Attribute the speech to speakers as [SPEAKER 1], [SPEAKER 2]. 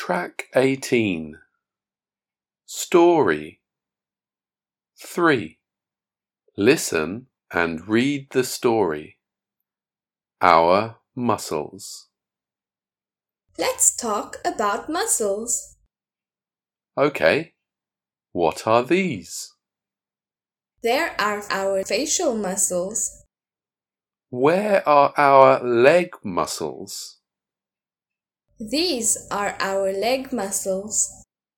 [SPEAKER 1] Track 18. Story 3. Listen and read the story. Our muscles.
[SPEAKER 2] Let's talk about muscles.
[SPEAKER 1] Okay, what are these?
[SPEAKER 2] There are our facial muscles.
[SPEAKER 1] Where are our leg muscles?
[SPEAKER 2] These are our leg muscles.